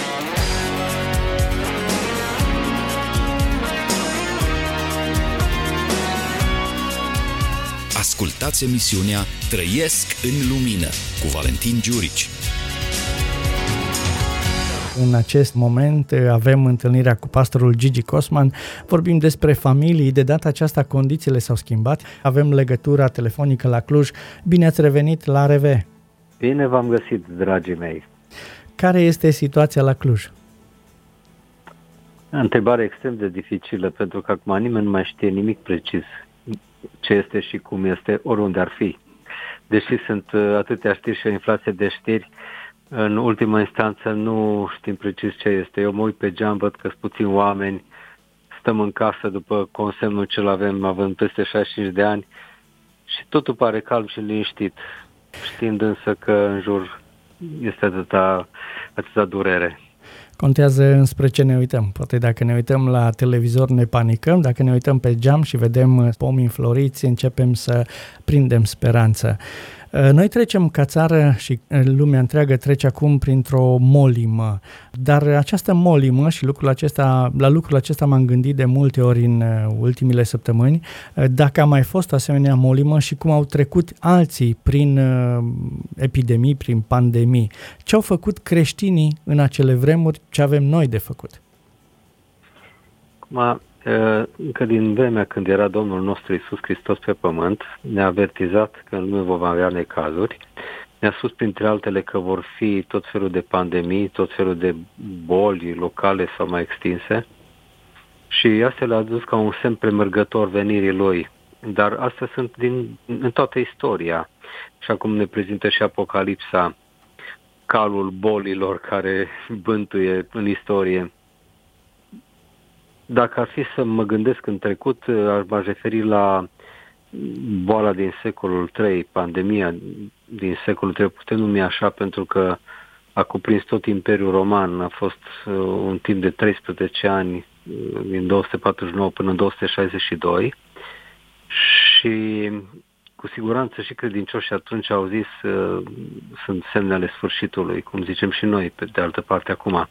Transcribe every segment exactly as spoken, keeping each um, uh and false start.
Ascultați emisiunea Trăiesc în Lumină cu Valentin Giurici. În acest moment avem întâlnirea cu pastorul Gigi Cosman. Vorbim despre familii. De data aceasta condițiile s-au schimbat. Avem legătura telefonică la Cluj. Bine ați revenit la R V! Bine v-am găsit, dragii mei! Care este situația la Cluj? Întrebare extrem de dificilă, pentru că acum nimeni nu mai știe nimic precis ce este și cum este, oriunde ar fi. Deși sunt atâtea știri și o inflație de știri, în ultima instanță nu știm precis ce este. Eu mă uit pe geam, văd că sunt puțini oameni, stăm în casă după consemnul ce-l avem, având peste șaizeci și cinci de ani, și totul pare calm și liniștit, știind însă că în jur este atâta, atâta durere. Contează înspre ce ne uităm. Poate dacă ne uităm la televizor ne panicăm, dacă ne uităm pe geam și vedem pomi înfloriți, începem să prindem speranță. Noi trecem ca țară și lumea întreagă trece acum printr-o molimă, dar această molimă și lucrul acesta, la lucrul acesta m-am gândit de multe ori în ultimile săptămâni, dacă a mai fost o asemenea molimă și cum au trecut alții prin epidemii, prin pandemii. Ce au făcut creștinii în acele vremuri, ce avem noi de făcut? Ma, încă din vremea când era Domnul nostru Iisus Hristos pe pământ, ne-a avertizat că în lume vom avea necazuri. Ne-a spus printre altele că vor fi tot felul de pandemii, tot felul de boli locale sau mai extinse, și astea le-a adus ca un semn premergător venirii Lui. Dar astea sunt din, în toată istoria. Și acum ne prezintă și Apocalipsa, calul bolilor care bântuie în istorie. Dacă ar fi să mă gândesc în trecut, m-aș referi la boala din secolul trei, pandemia din secolul trei, putem numi așa pentru că a cuprins tot Imperiul Roman, a fost un timp de treisprezece ani, din două sute patruzeci și nouă până în două sute șaizeci și doi, și cu siguranță și credincioșii atunci au zis sunt semne ale sfârșitului, cum zicem și noi, pe de altă parte acum.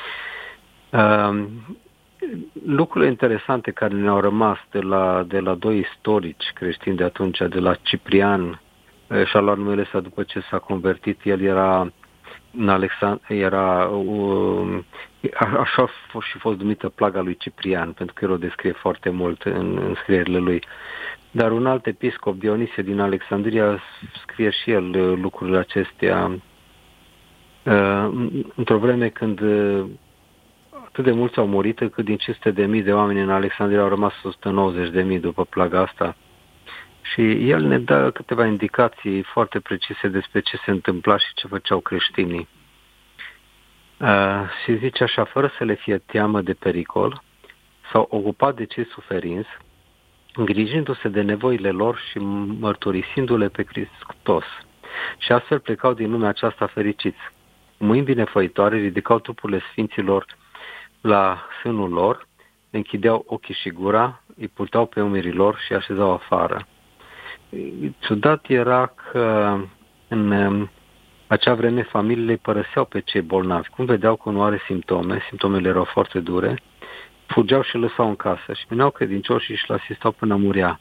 Lucrurile interesante care ne-au rămas de la, de la doi istorici creștini de atunci, de la Ciprian, și-a luat numele ăsta după ce s-a convertit. El era în Alexand- era uh, așa a fost și fost numită plaga lui Ciprian, pentru că el o descrie foarte mult în, în scrierile lui. Dar un alt episcop, Dionisie din Alexandria, scrie și el lucrurile acestea uh, într-o vreme când uh, atât de mulți au murit, cât din cinci sute de mii de oameni în Alexandria au rămas o sută nouăzeci de mii după plaga asta. Și el ne dă câteva indicații foarte precise despre ce se întâmpla și ce făceau creștinii. Uh, și zice așa: fără să le fie teamă de pericol, s-au ocupat de cei suferinți, îngrijindu-se de nevoile lor și mărturisindu-le pe Hristos. Și astfel plecau din lumea aceasta fericiți. Mâini binefăitoare ridicau trupurile sfinților la sânul lor, le închideau ochii și gura, îi purtau pe umerii lor și așezau afară. Ciudat era că în acea vreme familiile îi părăseau pe cei bolnavi. Cum vedeau că nu are simptome, simptomele erau foarte dure, fugeau și lăsau în casă și veneau credincioși și își asistau până murea.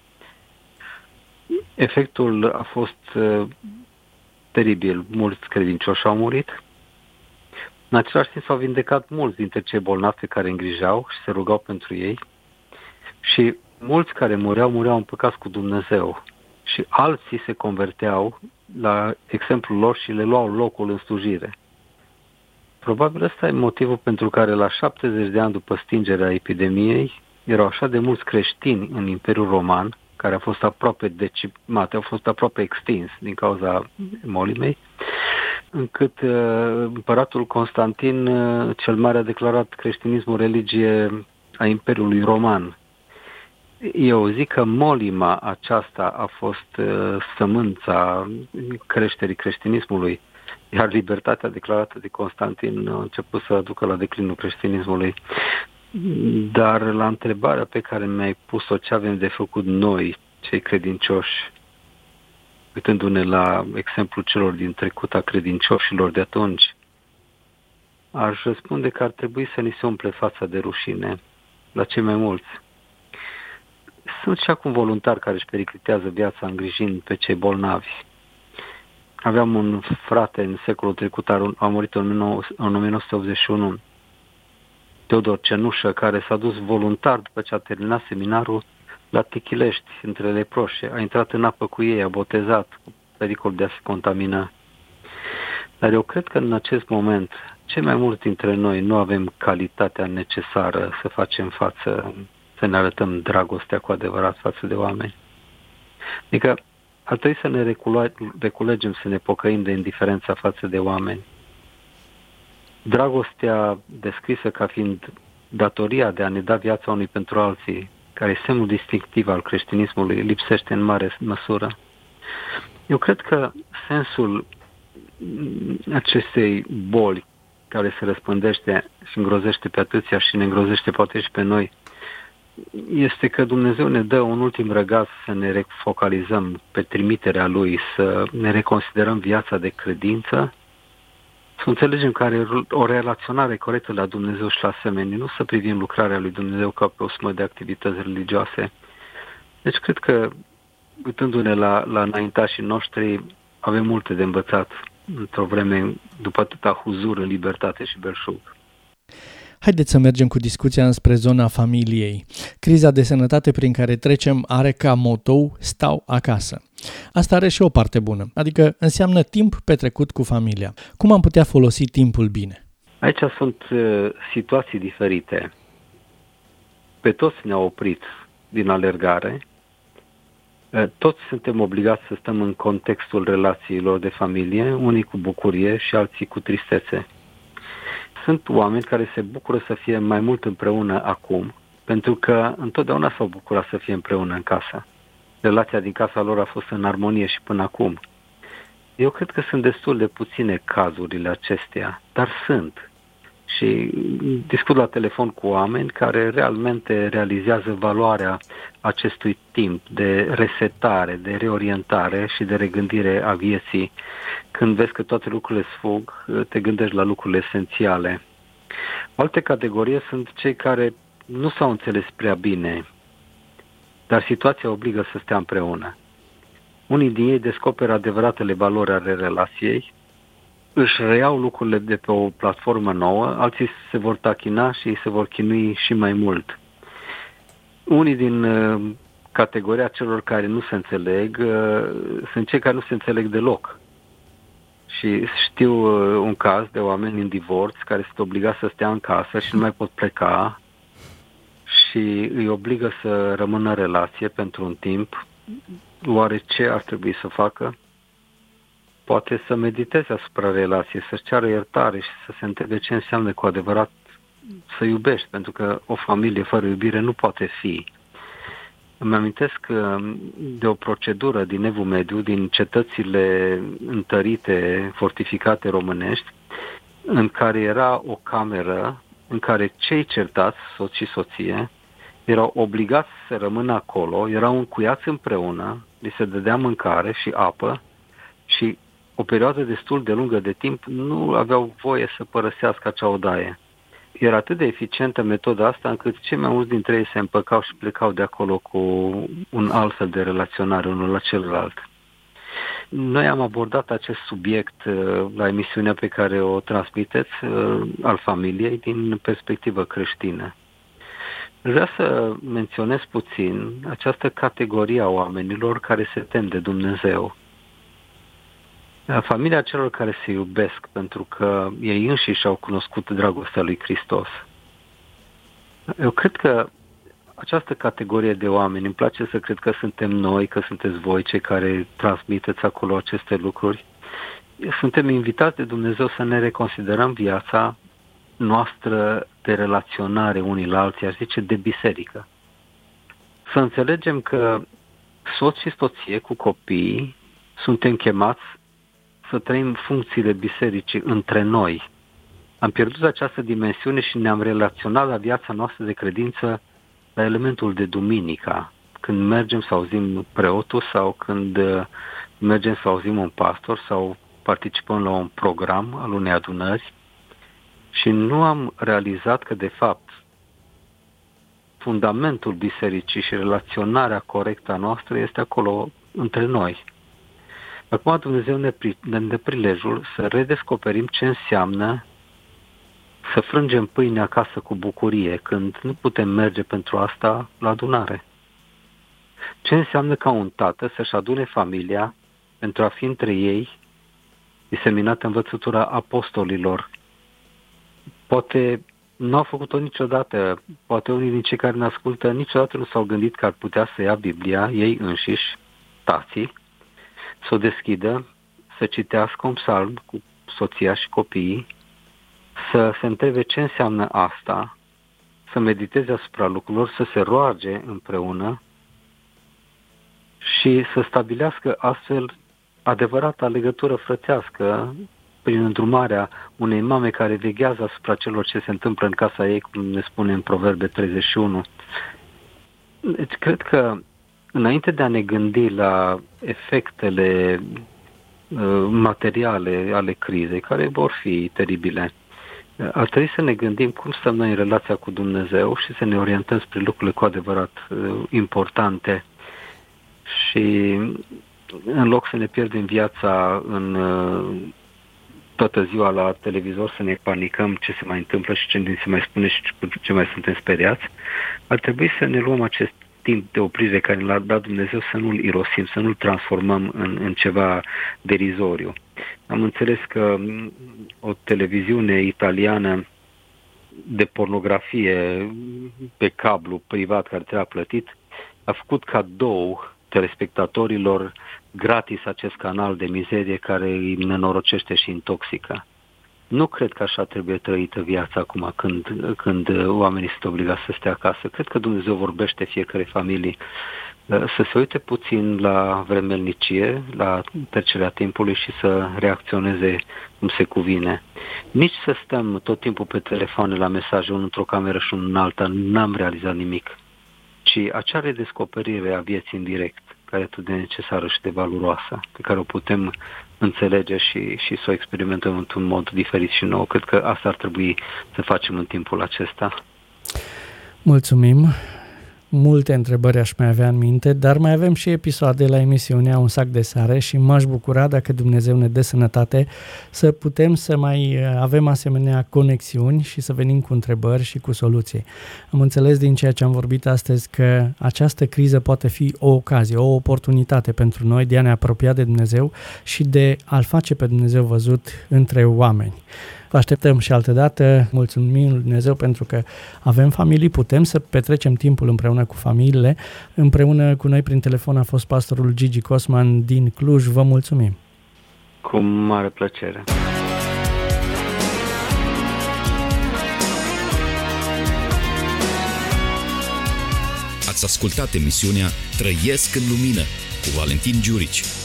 Efectul a fost uh, teribil. Mulți credincioși au murit. În același timp s-au vindecat mulți dintre cei bolnavi pe care îngrijau și se rugau pentru ei. Și mulți care mureau, mureau împăcați cu Dumnezeu. Și alții se converteau la exemplul lor și le luau locul în slujire. Probabil ăsta e motivul pentru care la șaptezeci de ani după stingerea epidemiei erau așa de mulți creștini în Imperiul Roman, care a fost aproape decimate, au fost aproape extins din cauza molimei, încât uh, împăratul Constantin uh, cel Mare a declarat creștinismul religie a Imperiului Roman. Eu zic că molima aceasta a fost uh, sămânța creșterii creștinismului, iar libertatea declarată de Constantin a început să aducă la declinul creștinismului. Dar la întrebarea pe care mi-ai pus-o, ce avem de făcut noi, cei credincioși, uitându-ne la exemplul celor din trecut, a credincioșilor de atunci, Aș răspunde că ar trebui să ni se umple fața de rușine la cei mai mulți. Sunt și acum voluntari care își periclitează viața îngrijind pe cei bolnavi. Aveam un frate în secolul trecut, a murit în o mie nouă sute optzeci și unu, Teodor Cenușă, care s-a dus voluntar după ce a terminat seminarul la Tichilești, între leproși. A intrat în apă cu ei, a botezat, cu pericol de a se contamina. Dar eu cred că în acest moment, cei mai mulți dintre noi nu avem calitatea necesară să facem față, să ne arătăm dragostea cu adevărat față de oameni. Adică ar trebui să ne reculegem, să ne pocăim de indiferența față de oameni. Dragostea descrisă ca fiind datoria de a ne da viața unui pentru alții, care e semnul distinctiv al creștinismului, lipsește în mare măsură. Eu cred că sensul acestei boli care se răspândește și îngrozește pe atâția și ne îngrozește poate și pe noi, este că Dumnezeu ne dă un ultim răgaz să ne refocalizăm pe trimiterea Lui, să ne reconsiderăm viața de credință, să înțelegem că are o relaționare corectă la Dumnezeu și la semenii, nu să privim lucrarea lui Dumnezeu ca pe o sumă de activități religioase. Deci cred că, uitându-ne la, la înaintașii noștri, avem multe de învățat într-o vreme după atâta huzur în libertate și belșug. Haideți să mergem cu discuția înspre zona familiei. Criza de sănătate prin care trecem are ca motou stau acasă. Asta are și o parte bună, adică înseamnă timp petrecut cu familia. Cum am putea folosi timpul bine? Aici sunt uh, situații diferite. Pe toți ne-au oprit din alergare. Uh, toți suntem obligați să stăm în contextul relațiilor de familie, unii cu bucurie și alții cu tristețe. Sunt oameni care se bucură să fie mai mult împreună acum, pentru că întotdeauna s-au bucurat să fie împreună în casă. Relația din casa lor a fost în armonie și până acum. Eu cred că sunt destul de puține cazurile acestea, dar sunt. Și discut la telefon cu oameni care realmente realizează valoarea acestui timp de resetare, de reorientare și de regândire a vieții. Când vezi că toate lucrurile sfug, te gândești la lucrurile esențiale. O altă categorie sunt cei care nu s-au înțeles prea bine, dar situația obligă să stea împreună. Unii din ei descoperă adevăratele valori ale relației, își reiau lucrurile de pe o platformă nouă, alții se vor tachina și se vor chinui și mai mult. Unii din uh, categoria celor care nu se înțeleg uh, sunt cei care nu se înțeleg deloc. Și știu uh, un caz de oameni în divorț care sunt obligați să stea în casă și nu mai pot pleca și îi obligă să rămână în relație pentru un timp. Oare ce ar trebui să facă? Poate să mediteze asupra relației, să-și ceară iertare și să se întrebe ce înseamnă cu adevărat să iubești, pentru că o familie fără iubire nu poate fi. Îmi amintesc de o procedură din Evul Mediu, din cetățile întărite, fortificate românești, în care era o cameră în care cei certați, soț și soție, erau obligați să rămână acolo, erau încuiați împreună, li se dădea mâncare și apă și o perioadă destul de lungă de timp nu aveau voie să părăsească acea odaie. Era atât de eficientă metoda asta încât cei mai mulți dintre ei se împăcau și plecau de acolo cu un alt fel de relaționare unul la celălalt. Noi am abordat acest subiect la emisiunea pe care o transmiteți al familiei din perspectivă creștină. Vreau să menționez puțin această categorie a oamenilor care se tem de Dumnezeu. Familia celor care se iubesc pentru că ei înșiși au cunoscut dragostea lui Hristos. Eu cred că această categorie de oameni, îmi place să cred că suntem noi, că sunteți voi cei care transmiteți acolo aceste lucruri, suntem invitați de Dumnezeu să ne reconsiderăm viața noastră de relaționare unii la alții, aș zice de biserică. Să înțelegem că soț și soție cu copii suntem chemați să trăim funcțiile bisericii între noi. Am pierdut această dimensiune și ne-am relaționat la viața noastră de credință la elementul de duminica. Când mergem să auzim preotul sau când mergem să auzim un pastor sau participăm la un program al unei adunări Și nu am realizat că, de fapt, fundamentul bisericii și relaționarea corectă a noastră este acolo între noi. Acum Dumnezeu ne, ne dă prilejul să redescoperim ce înseamnă să frângem pâine acasă cu bucurie, când nu putem merge pentru asta la adunare. Ce înseamnă ca un tată să-și adune familia pentru a fi între ei diseminată învățătura apostolilor. Poate nu au făcut-o niciodată, poate unii din cei care ne ascultă niciodată nu s-au gândit că ar putea să ia Biblia ei înșiși, tații, să o deschidă, să citească un psalm cu soția și copiii, să se întrebe ce înseamnă asta, să mediteze asupra lucrurilor, să se roage împreună și să stabilească astfel adevărata legătură frățească prin îndrumarea unei mame care veghează asupra celor ce se întâmplă în casa ei, cum ne spune în Proverbe treizeci și unu. Deci cred că înainte de a ne gândi la efectele uh, materiale ale crizei, care vor fi teribile, uh, ar trebui să ne gândim cum stăm noi în relația cu Dumnezeu și să ne orientăm spre lucrurile cu adevărat uh, importante. Și în loc să ne pierdem viața în uh, toată ziua la televizor, să ne panicăm ce se mai întâmplă și ce ne se mai spune și ce mai suntem speriați, ar trebui să ne luăm acest timp de oprire care l-a dat Dumnezeu, să nu-l irosim, să nu-l transformăm în, în ceva derizoriu. Am înțeles că o televiziune italiană de pornografie pe cablu privat care trebuia plătit a făcut cadou telespectatorilor gratis acest canal de mizerie care îi nenorocește și intoxică. Nu cred că așa trebuie trăită viața acum când, când oamenii sunt obligați să stea acasă. Cred că Dumnezeu vorbește fiecare familie să se uite puțin la vremelnicie, la trecerea timpului și să reacționeze cum se cuvine. Nici să stăm tot timpul pe telefoane la mesaje, unul într-o cameră și unul în alta, n-am realizat nimic. Ci acea redescoperire a vieții în direct, care e atât de necesară și de valoasă, pe care o putem înțelege și, și să o experimentăm într-un mod diferit și nou. Cred că asta ar trebui să facem în timpul acesta. Mulțumim! Multe întrebări aș mai avea în minte, dar mai avem și episoade la emisiunea Un sac de sare și m-aș bucura, dacă Dumnezeu ne dă sănătate, să putem să mai avem asemenea conexiuni și să venim cu întrebări și cu soluții. Am înțeles din ceea ce am vorbit astăzi că această criză poate fi o ocazie, o oportunitate pentru noi de a ne apropia de Dumnezeu și de a-L face pe Dumnezeu văzut între oameni. Vă așteptăm și altădată. Mulțumim lui Dumnezeu pentru că avem familii, putem să petrecem timpul împreună cu familiile. Împreună cu noi prin telefon a fost pastorul Gigi Cosman din Cluj. Vă mulțumim! Cu mare plăcere! Ați ascultat emisiunea Trăiesc în Lumină cu Valentin Giurici.